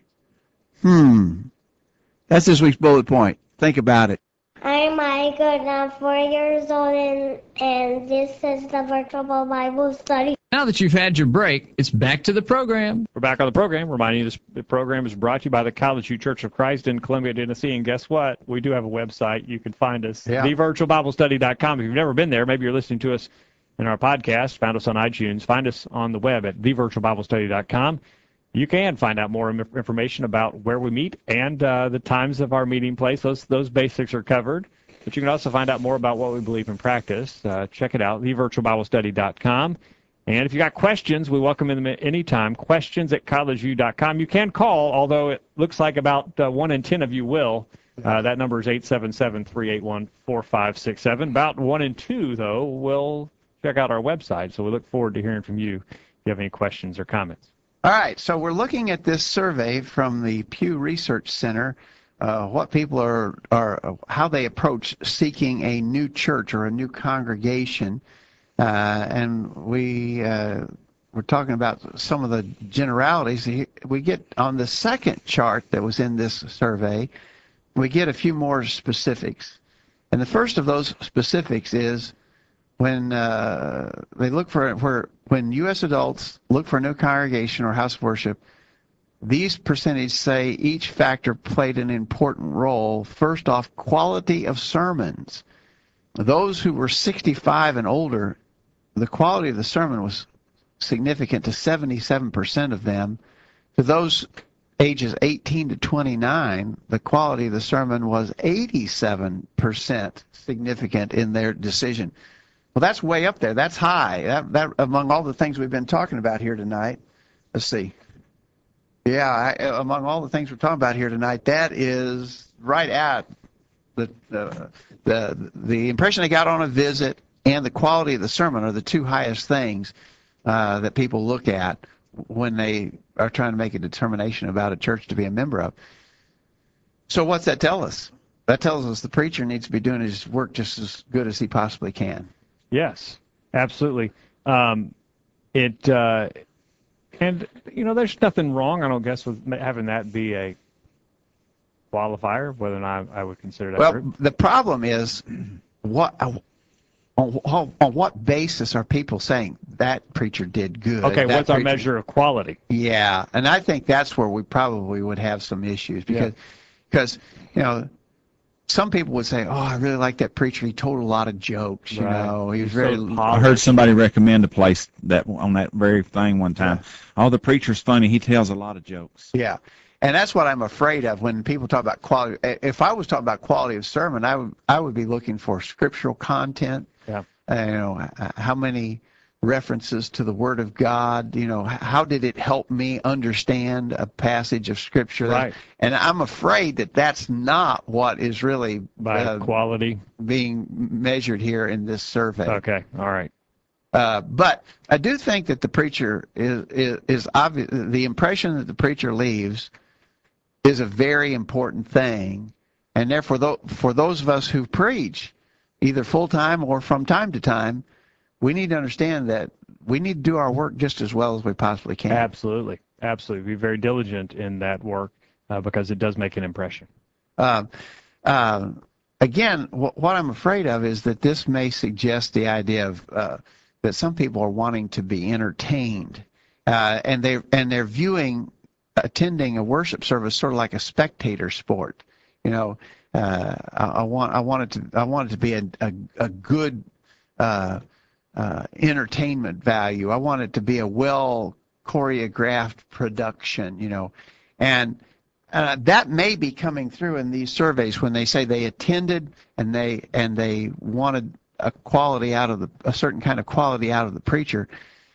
That's this week's bullet point. Think about it. I'm Micah, I'm 4 years old, and this is the Virtual Bible Study. Now that you've had your break, it's back to the program. We're back on the program, reminding you this program is brought to you by the College View Church of Christ in Columbia, Tennessee. And guess what? We do have a website. You can find us, thevirtualbiblestudy.com. If you've never been there, maybe you're listening to us in our podcast, found us on iTunes, find us on the web at thevirtualbiblestudy.com. You can find out more information about where we meet and the times of our meeting place. Those basics are covered. But you can also find out more about what we believe in practice. Check it out, thevirtualbiblestudy.com. And if you got questions, we welcome them at any time. Questions at collegeview.com. You can call, although it looks like about 1 in 10 of you will. That number is 877-381-4567. About 1 in 2, though, will check out our website. So we look forward to hearing from you if you have any questions or comments. All right, so we're looking at this survey from the Pew Research Center, what people are how they approach seeking a new church or a new congregation, and we're talking about some of the generalities. We get on the second chart that was in this survey, we get a few more specifics, and the first of those specifics is when they look when U.S. adults look for a new congregation or house of worship, these percentages say each factor played an important role. First off, quality of sermons. Those who were 65 and older, the quality of the sermon was significant to 77% of them. For those ages 18 to 29, the quality of the sermon was 87% significant in their decision. Well, that's way up there. That's high. That among all the things we've been talking about here tonight. Let's see. Yeah, among all the things we're talking about here tonight, that is right at the impression they got on a visit and the quality of the sermon are the two highest things that people look at when they are trying to make a determination about a church to be a member of. So what's that tell us? That tells us the preacher needs to be doing his work just as good as he possibly can. Yes, absolutely. And there's nothing wrong, I don't guess, with having that be a qualifier, whether or not I would consider that. Well, the problem is, on what basis are people saying that preacher did good? Okay, what's our measure of quality? Yeah, and I think that's where we probably would have some issues because some people would say, "Oh, I really like that preacher. He told a lot of jokes. You know, he was very." I heard somebody recommend a place that on that very thing one time. Yeah. Oh, the preacher's funny. He tells a lot of jokes. Yeah, and that's what I'm afraid of when people talk about quality. If I was talking about quality of sermon, I would be looking for scriptural content. Yeah. How many references to the Word of God, how did it help me understand a passage of Scripture? Right. And I'm afraid that that's not what is really by quality being measured here in this survey. Okay, all right. But I do think that the preacher is obvious. The impression that the preacher leaves is a very important thing, and therefore, for those of us who preach, either full-time or from time to time, we need to understand that we need to do our work just as well as we possibly can. Absolutely. Absolutely. Be very diligent in that work because it does make an impression. Again, what I'm afraid of is that this may suggest the idea of that some people are wanting to be entertained, and they're viewing attending a worship service sort of like a spectator sport. I want it to be a good entertainment value. I want it to be a well choreographed production, you know, and that may be coming through in these surveys when they say they attended and they wanted a certain kind of quality out of the preacher.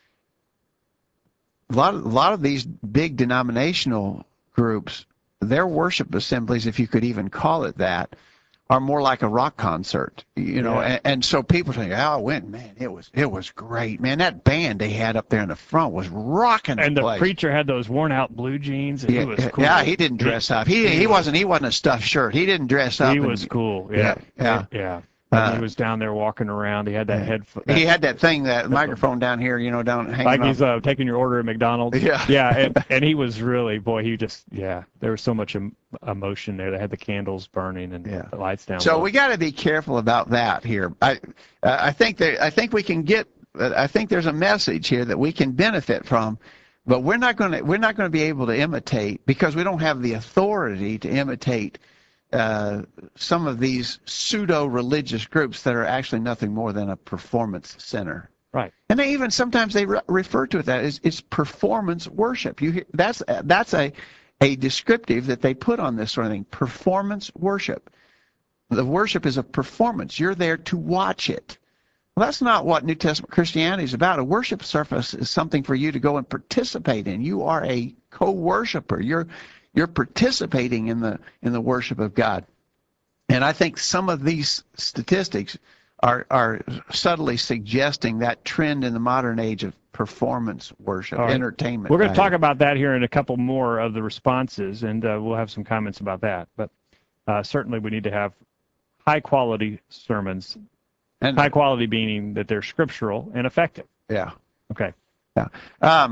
A lot of these big denominational groups, their worship assemblies, if you could even call it that, are more like a rock concert, you know. Yeah. And so people think, "Oh, I went, man, it was great, man. That band they had up there in the front was rocking And the the place." preacher had those worn out blue jeans, and Yeah, he was cool. yeah, he didn't dress up. He wasn't a stuffed shirt. He didn't dress up. He was cool. Yeah. Yeah. And he was down there walking around. He had that headphone. He had that thing, that microphone down here, you know, down hanging Like off. he's taking your order at McDonald's. Yeah. Yeah, and he was really, boy, there was so much emotion there. They had the candles burning and the lights down. So low. we got to be careful about that here. I think we can get. I think there's a message here that we can benefit from, but we're not going to be able to imitate, because we don't have the authority to imitate some of these pseudo-religious groups that are actually nothing more than a performance center. Right. And they even sometimes they refer to it that as it's performance worship. You hear, that's a descriptive that they put on this sort of thing. Performance worship. The worship is a performance. You're there to watch it. Well, that's not what New Testament Christianity is about. A worship service is something for you to go and participate in. You are a co-worshiper. You're participating in the worship of God. And I think some of these statistics are subtly suggesting that trend in the modern age of performance worship, right. entertainment. We're going to talk about that here in a couple more of the responses, and we'll have some comments about that. But certainly we need to have high-quality sermons, and high quality meaning that they're scriptural and effective. Yeah. Okay. Yeah.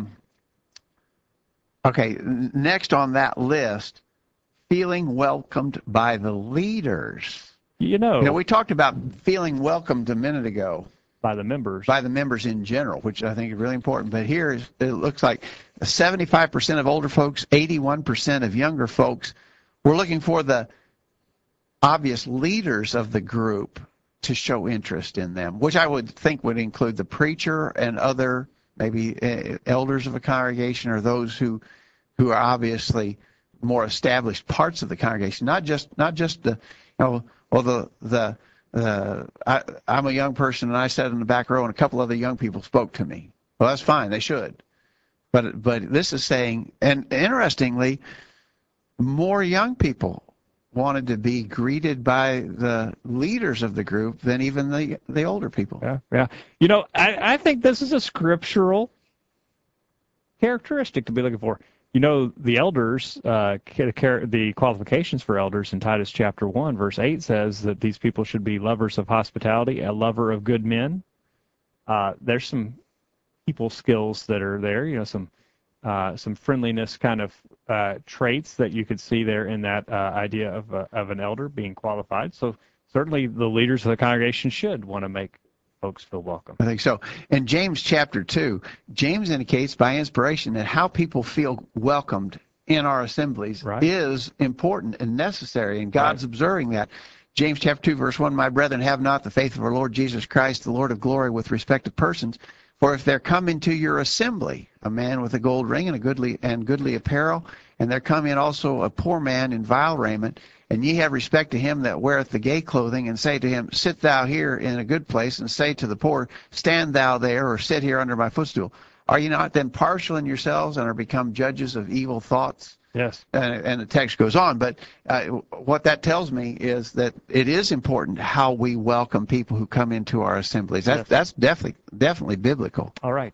Okay, next on that list, feeling welcomed by the leaders. You know, we talked about feeling welcomed a minute ago. By the members. By the members in general, which I think is really important. But here it looks like 75% of older folks, 81% of younger folks were looking for the obvious leaders of the group to show interest in them, which I would think would include the preacher and other maybe elders of a congregation, or those who are obviously more established parts of the congregation, not just the, I'm a young person and I sat in the back row and a couple other young people spoke to me. Well, that's fine, they should. But this is saying, and interestingly, more young people wanted to be greeted by the leaders of the group than even the older people. Yeah. You know, I think this is a scriptural characteristic to be looking for. You know, the elders, the qualifications for elders in Titus chapter 1, verse 8 says that these people should be lovers of hospitality, a lover of good men. There's some people skills that are there, you know, some friendliness kind of traits that you could see there in that idea of an elder being qualified. So certainly the leaders of the congregation should want to make folks feel welcome. I think so. In James chapter 2, James indicates by inspiration that how people feel welcomed in our assemblies is important and necessary, and God's observing that. James chapter 2, verse 1, my brethren, have not the faith of our Lord Jesus Christ, the Lord of glory, with respect to persons. For if there come into your assembly a man with a gold ring and a goodly apparel, and there come in also a poor man in vile raiment, and ye have respect to him that weareth the gay clothing, and say to him, sit thou here in a good place, and say to the poor, stand thou there, or sit here under my footstool. Are ye not then partial in yourselves, and are become judges of evil thoughts? Yes. And the text goes on, but what that tells me is that it is important how we welcome people who come into our assemblies. That's definitely biblical. All right.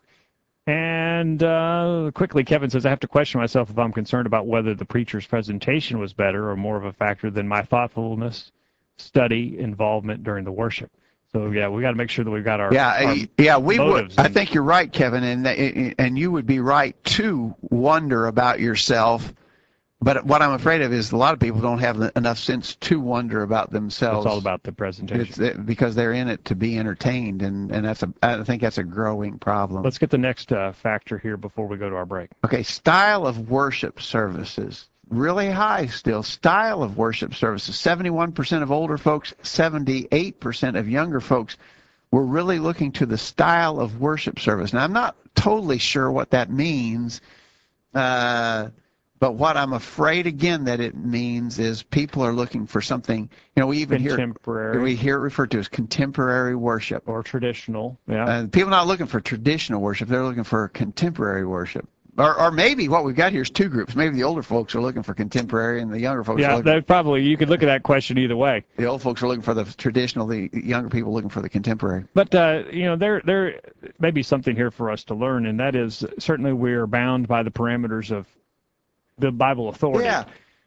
And quickly, Kevin says, I have to question myself if I'm concerned about whether the preacher's presentation was better or more of a factor than my thoughtfulness, study, involvement during the worship. So, yeah, we got to make sure that we've got our we would. I think you're right, Kevin, and you would be right to wonder about yourself. But what I'm afraid of is a lot of people don't have enough sense to wonder about themselves. It's all about the presentation. Because they're in it to be entertained, and I think that's a growing problem. Let's get the next factor here before we go to our break. Okay, style of worship services. really high still. Style of worship services. 71% of older folks, 78% of younger folks were really looking to the style of worship service. Now, I'm not totally sure what that means, but what I'm afraid, again, that it means is people are looking for something, we even hear it referred to as contemporary worship. Or traditional, yeah. People are not looking for traditional worship. They're looking for contemporary worship. Or maybe what we've got here is two groups. Maybe the older folks are looking for contemporary, and the younger folks are looking probably, you could look at that question either way. The old folks are looking for the traditional, the younger people looking for the contemporary. But, there may be something here for us to learn, and that is certainly we're bound by the parameters of the Bible authority. Yeah.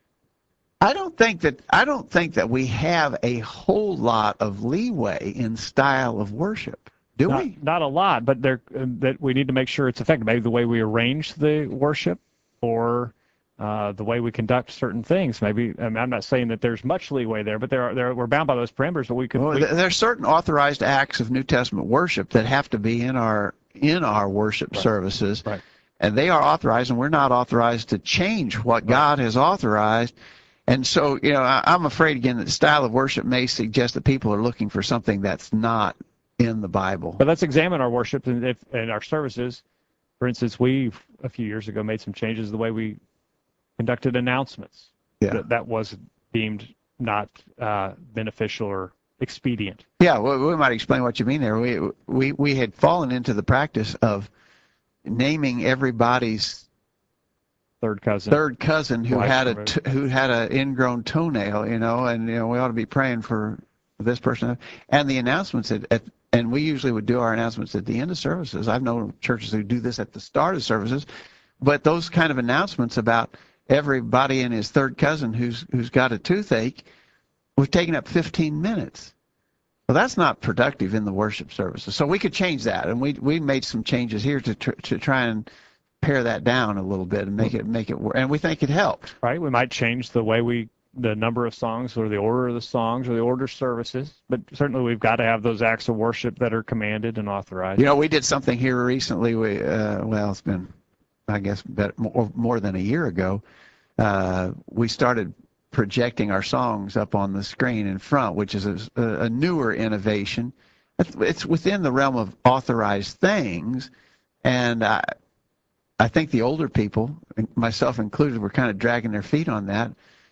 I don't think that we have a whole lot of leeway in style of worship. Do we? Not a lot, but that we need to make sure it's effective. Maybe the way we arrange the worship, or the way we conduct certain things. Maybe I'm not saying that there's much leeway there, but we're bound by those parameters. But we can. Well, there's certain authorized acts of New Testament worship that have to be in our worship services, right. And they are authorized, and we're not authorized to change what God has authorized. And so, I'm afraid again that style of worship may suggest that people are looking for something that's not in the Bible. But let's examine our worship and our services. For instance, we a few years ago made some changes to the way we conducted announcements. Yeah. That was deemed not beneficial or expedient. Yeah, well, we might explain what you mean there. We had fallen into the practice of naming everybody's third cousin who had an ingrown toenail, and we ought to be praying for this person. And the announcements and we usually would do our announcements at the end of services. I've known churches who do this at the start of services, but those kind of announcements about everybody and his third cousin who's got a toothache, we've taken up 15 minutes. Well, that's not productive in the worship services. So we could change that, and we made some changes here to try and pare that down a little bit and make it work. And we think it helped. Right. We might change the number of songs, or the order of the songs, or the order of services, but certainly we've got to have those acts of worship that are commanded and authorized. We did something here recently. It's been, I guess, more than a year ago. We started projecting our songs up on the screen in front, which is a newer innovation. It's within the realm of authorized things, and I think the older people, myself included, were kind of dragging their feet on that.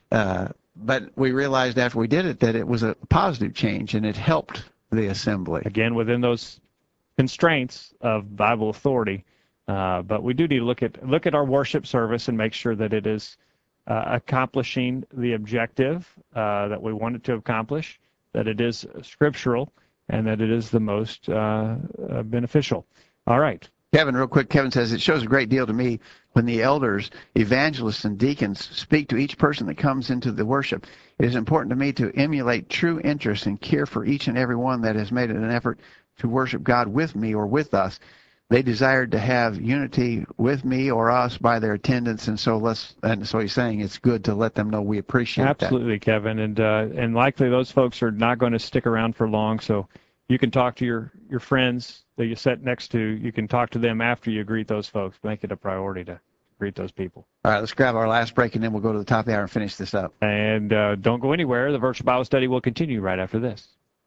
But we realized after we did it that it was a positive change, and it helped the assembly. Again, within those constraints of Bible authority, but we do need to look at our worship service and make sure that it is accomplishing the objective that we want it to accomplish, that it is scriptural, and that it is the most beneficial. All right. Kevin, real quick, Kevin says, it shows a great deal to me when the elders, evangelists, and deacons speak to each person that comes into the worship. It is important to me to emulate true interest and care for each and every one that has made an effort to worship God with me or with us. They desired to have unity with me or us by their attendance, and so he's saying it's good to let them know we appreciate that. Absolutely, Kevin, and likely those folks are not going to stick around for long, so you can talk to your friends that you sit next to. You can talk to them after you greet those folks. Make it a priority to greet those people. All right, let's grab our last break, and then we'll go to the top of the hour and finish this up. And don't go anywhere. The virtual Bible study will continue right after this.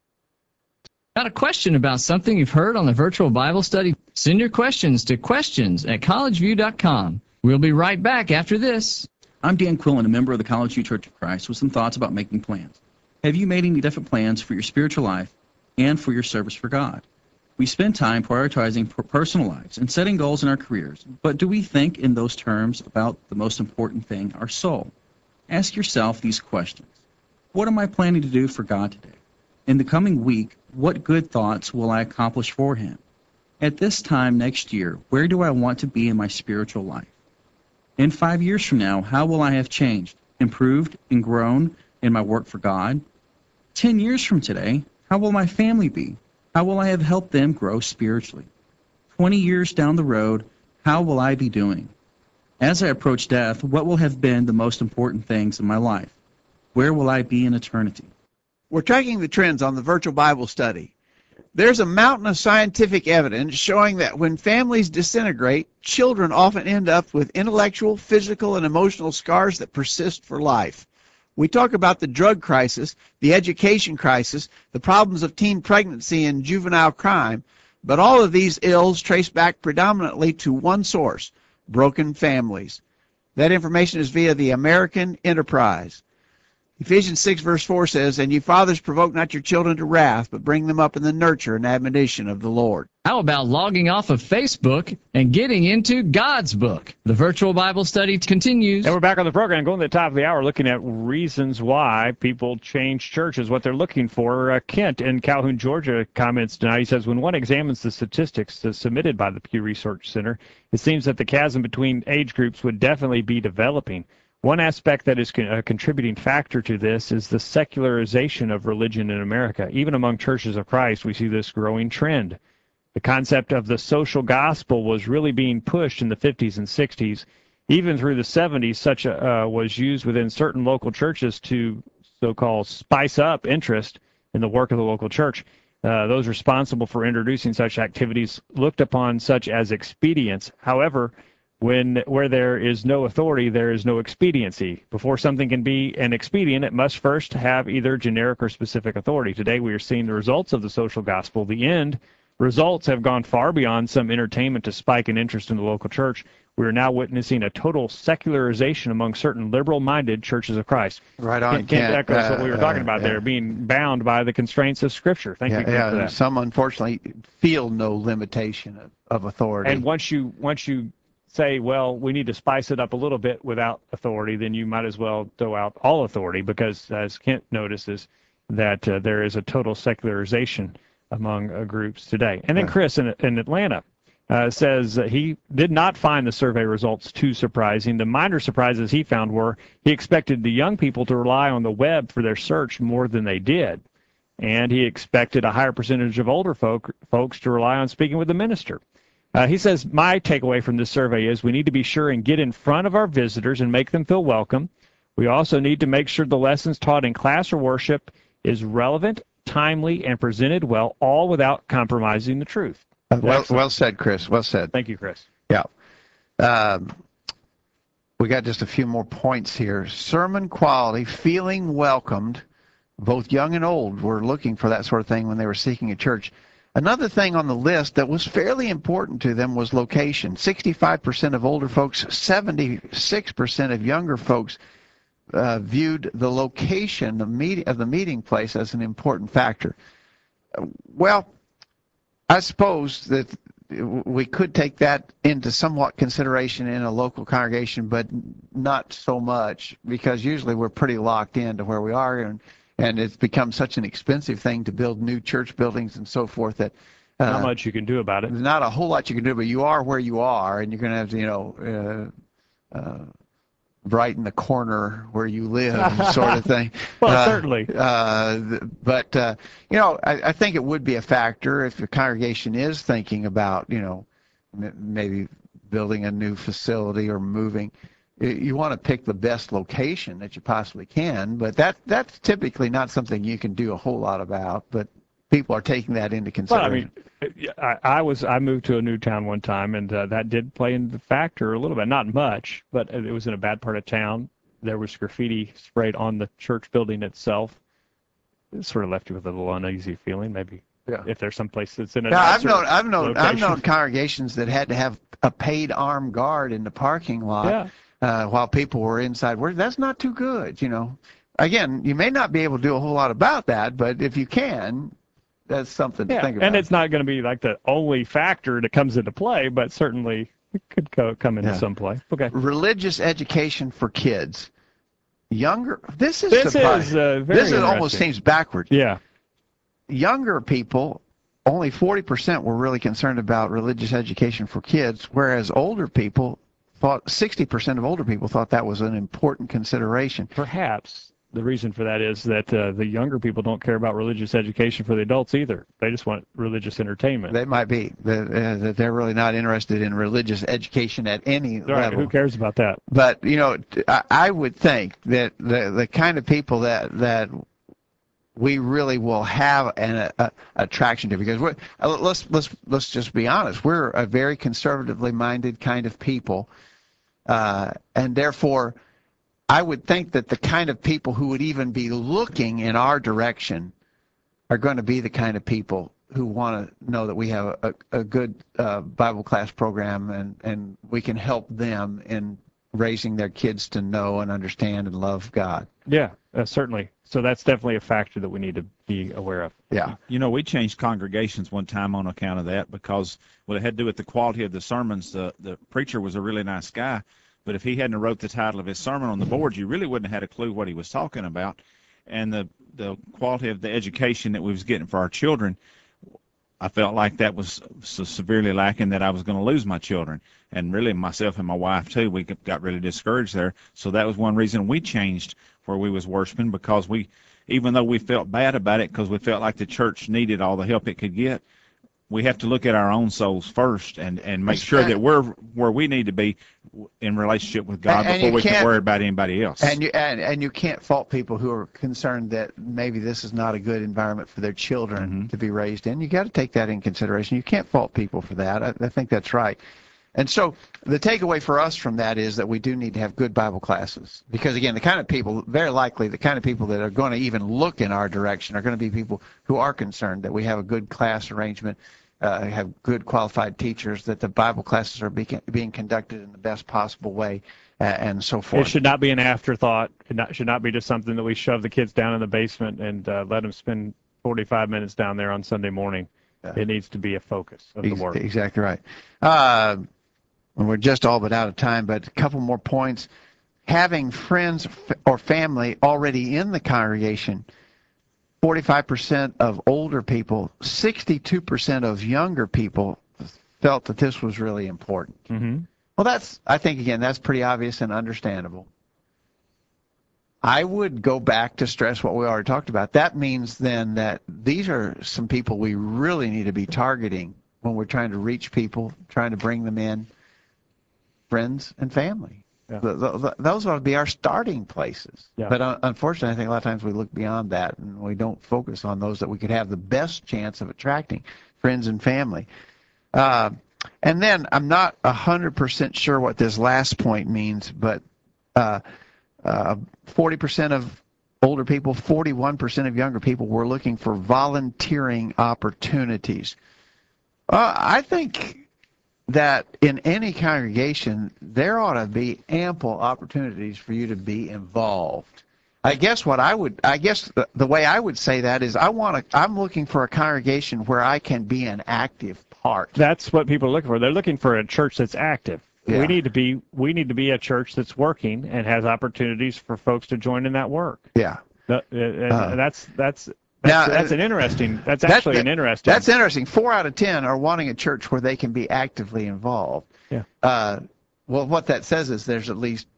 Got a question about something you've heard on the virtual Bible study? Send your questions to questions@collegeview.com. We'll be right back after this. I'm Dan Quillen, a member of the College View Church of Christ, with some thoughts about making plans. Have you made any definite plans for your spiritual life and for your service for God? We spend time prioritizing personal lives and setting goals in our careers, but do we think in those terms about the most important thing, our soul? Ask yourself these questions. What am I planning to do for God today? In the coming week, what good thoughts will I accomplish for Him? At this time next year, where do I want to be in my spiritual life? In 5 years from now, how will I have changed, improved, and grown in my work for God? 10 years from today, how will my family be? How will I have helped them grow spiritually? 20 years down the road, how will I be doing? As I approach death, what will have been the most important things in my life? Where will I be in eternity? We're tracking the trends on the virtual Bible study. There's a mountain of scientific evidence showing that when families disintegrate, children often end up with intellectual, physical, and emotional scars that persist for life. We talk about the drug crisis, the education crisis, the problems of teen pregnancy and juvenile crime, but all of these ills trace back predominantly to one source: broken families. That information is via the American Enterprise. Ephesians 6 verse 4 says, "And you fathers provoke not your children to wrath, but bring them up in the nurture and admonition of the Lord." How about logging off of Facebook and getting into God's book? The virtual Bible study continues. And we're back on the program, going to the top of the hour, looking at reasons why people change churches, what they're looking for. Kent in Calhoun, Georgia, comments tonight. He says, when one examines the statistics submitted by the Pew Research Center, it seems that the chasm between age groups would definitely be developing. One aspect that is a contributing factor to this is the secularization of religion in America. Even among churches of Christ, we see this growing trend. The concept of the social gospel was really being pushed in the 50s and 60s. Even through the 70s, such was used within certain local churches to so-called spice up interest in the work of the local church. Those responsible for introducing such activities looked upon such as expedience. However, where there is no authority, there is no expediency. Before something can be an expedient, it must first have either generic or specific authority. Today we are seeing the results of the social gospel. The end results have gone far beyond some entertainment to spike an interest in the local church. We are now witnessing a total secularization among certain liberal-minded churches of Christ. Right on, Kent echoes what we were talking about there, being bound by the constraints of Scripture. Thank you for that. Some unfortunately feel no limitation of authority. And once you say, well, we need to spice it up a little bit without authority, then you might as well throw out all authority, because as Kent notices, that there is a total secularization among groups today. And then Chris in Atlanta says he did not find the survey results too surprising. The minor surprises he found were he expected the young people to rely on the web for their search more than they did, and he expected a higher percentage of older folks to rely on speaking with the minister. He says, my takeaway from this survey is we need to be sure and get in front of our visitors and make them feel welcome. We also need to make sure the lessons taught in class or worship is relevant, timely, and presented well, all without compromising the truth. Well said, Chris. Well said. Thank you, Chris. Yeah. We got just a few more points here. Sermon quality, feeling welcomed. Both young and old were looking for that sort of thing when they were seeking a church. Another thing on the list that was fairly important to them was location. 65% of older folks, 76% of younger folks viewed the location of the meeting place as an important factor. Well, I suppose that we could take that into somewhat consideration in a local congregation, but not so much, because usually we're pretty locked into where we are, and it's become such an expensive thing to build new church buildings and so forth that not much you can do about it. Not a whole lot you can do, but you are where you are, and you're going to have to, brighten the corner where you live, sort of thing. Well, certainly. But I think it would be a factor if the congregation is thinking about, maybe building a new facility or moving. You want to pick the best location that you possibly can, but that's typically not something you can do a whole lot about. But people are taking that into consideration. Well, I moved to a new town one time, and that did play into the factor a little bit. Not much, but it was in a bad part of town. There was graffiti sprayed on the church building itself. It sort of left you with a little uneasy feeling, maybe. Yeah. If there's some place that's in a I've known congregations that had to have a paid armed guard in the parking lot. Yeah. While people were inside work. That's not too good, Again, you may not be able to do a whole lot about that, but if you can, that's something to think about. And it's not going to be like the only factor that comes into play, but certainly it could come into some play. Okay. Religious education for kids. Younger, this almost seems backwards. Yeah. Younger people, only 40% were really concerned about religious education for kids, whereas older people thought 60% of older people thought that was an important consideration. Perhaps the reason for that is that the younger people don't care about religious education for the adults either. They just want religious entertainment. They might be. That they're really not interested in religious education at any level. Who cares about that? But, I would think that the kind of people that we really will have an attraction to, because let's just be honest, we're a very conservatively minded kind of people, and therefore I would think that the kind of people who would even be looking in our direction are going to be the kind of people who want to know that we have a good Bible class program, and we can help them in raising their kids to know and understand and love God. Yeah, certainly. So that's definitely a factor that we need to be aware of. Yeah. You know, we changed congregations one time on account of that, because it had to do with the quality of the sermons. The preacher was a really nice guy, but if he hadn't wrote the title of his sermon on the board, you really wouldn't have had a clue what he was talking about. And the quality of the education that we was getting for our children, I felt like that was so severely lacking that I was going to lose my children. And really, myself and my wife, too, we got really discouraged there. So that was one reason we changed where we was worshiping, because even though we felt bad about it because we felt like the church needed all the help it could get, we have to look at our own souls first and make sure that we're where we need to be in relationship with God before we can worry about anybody else. And you can't fault people who are concerned that maybe this is not a good environment for their children to be raised in. You got to take that in consideration. You can't fault people for that. I think that's right. And so the takeaway for us from that is that we do need to have good Bible classes, because, again, the kind of people, very likely the kind of people that are going to even look in our direction are going to be people who are concerned that we have a good class arrangement, have good qualified teachers, that the Bible classes are being conducted in the best possible way, and so forth. It should not be an afterthought. It should not be just something that we shove the kids down in the basement and let them spend 45 minutes down there on Sunday morning. It needs to be a focus of the work. Exactly right. We're just all but out of time, but a couple more points. Having friends or family already in the congregation, 45% of older people, 62% of younger people felt that this was really important. Well, I think, again, that's pretty obvious and understandable. I would go back to stress what we already talked about. That means then that these are some people we really need to be targeting when we're trying to reach people, trying to bring them in, friends and family. Yeah. Those ought to be our starting places. Yeah. But unfortunately, I think a lot of times we look beyond that and we don't focus on those that we could have the best chance of attracting, friends and family. And then I'm not 100% sure what this last point means, but 40% of older people, 41% of younger people were looking for volunteering opportunities. I think that in any congregation, there ought to be ample opportunities for you to be involved. I guess the way I would say that is I'm looking for a congregation where I can be an active part. That's what people are looking for. They're looking for a church that's active. Yeah. We need to be a church that's working and has opportunities for folks to join in that work. Yeah. That's an interesting. That's actually an interesting. That's interesting. 4 out of 10 are wanting a church where they can be actively involved. Yeah. Well, what that says is there's at least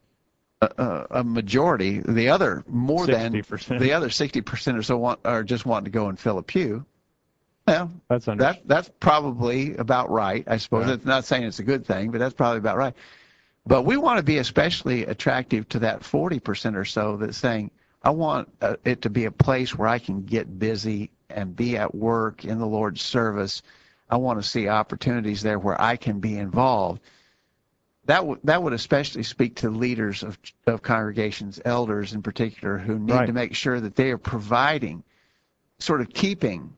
a majority. The other 60%. The other 60% or so are just wanting to go and fill a pew. Well, that's probably about right. I suppose. Yeah. It's not saying it's a good thing, but that's probably about right. But we want to be especially attractive to that 40% or so that's saying, I want it to be a place where I can get busy and be at work in the Lord's service. I want to see opportunities there where I can be involved. That would especially speak to leaders of congregations, elders in particular, who need to make sure that they are providing, sort of keeping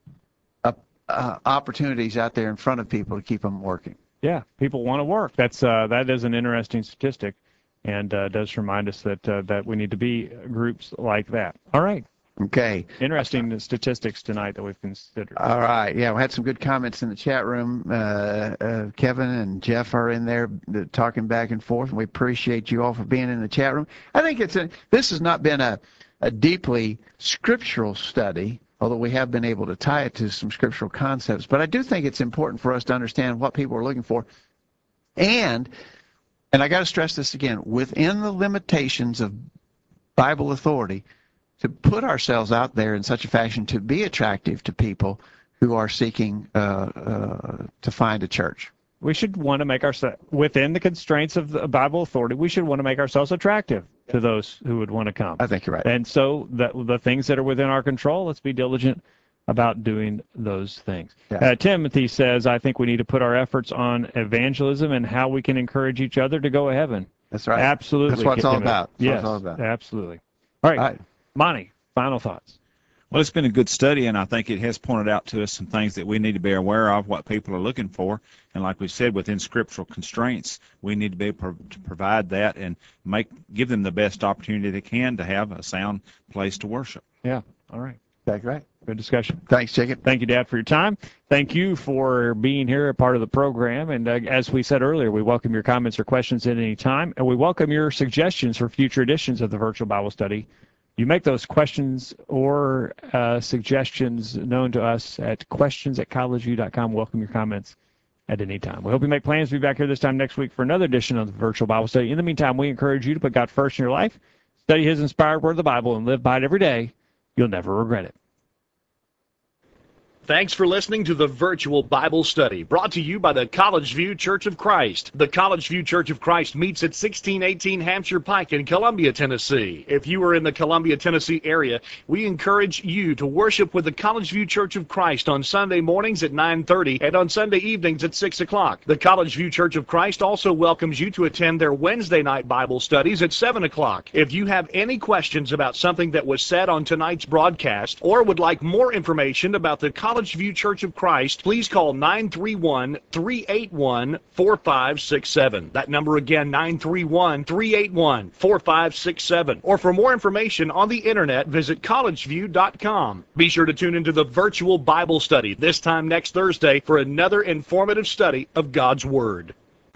opportunities out there in front of people to keep them working. Yeah, people want to work. That is an interesting statistic. And does remind us that we need to be groups like that. All right. Okay. Interesting statistics tonight that we've considered. All right. Yeah, we had some good comments in the chat room. Kevin and Jeff are in there talking back and forth, and we appreciate you all for being in the chat room. I think this has not been a deeply scriptural study, although we have been able to tie it to some scriptural concepts. But I do think it's important for us to understand what people are looking for, and I got to stress this again, within the limitations of Bible authority, to put ourselves out there in such a fashion to be attractive to people who are seeking to find a church. We should want to make ourselves, within the constraints of the Bible authority, we should want to make ourselves attractive. to those who would want to come. I think you're right. And so the things that are within our control, let's be diligent about doing those things. Yeah. Timothy says, I think we need to put our efforts on evangelism and how we can encourage each other to go to heaven. That's right. Absolutely. That's what it's all Timothy. about. That's what Yes, it's all about. absolutely. All right. Monty, final thoughts. Well, it's been a good study, and I think it has pointed out to us some things that we need to be aware of, what people are looking for. And like we said, within scriptural constraints, we need to be able to provide that and give them the best opportunity they can to have a sound place to worship. Yeah. All right. That's right. Good discussion. Thanks, Chicken. Thank you, Dad, for your time. Thank you for being here, a part of the program. And as we said earlier, we welcome your comments or questions at any time, and we welcome your suggestions for future editions of the Virtual Bible Study. You make those questions or suggestions known to us at questions@collegeview.com. Welcome your comments at any time. We hope you make plans to be back here this time next week for another edition of the Virtual Bible Study. In the meantime, we encourage you to put God first in your life, study His inspired word of the Bible, and live by it every day. You'll never regret it. Thanks for listening to the Virtual Bible Study, brought to you by the College View Church of Christ. The College View Church of Christ meets at 1618 Hampshire Pike in Columbia, Tennessee. If you are in the Columbia, Tennessee area, we encourage you to worship with the College View Church of Christ on Sunday mornings at 9:30 and on Sunday evenings at 6 o'clock. The College View Church of Christ also welcomes you to attend their Wednesday night Bible studies at 7 o'clock. If you have any questions about something that was said on tonight's broadcast or would like more information about the College View Church of Christ, please call 931-381-4567. That number again, 931-381-4567. Or for more information on the internet, visit collegeview.com. Be sure to tune into the Virtual Bible Study this time next Thursday for another informative study of God's Word.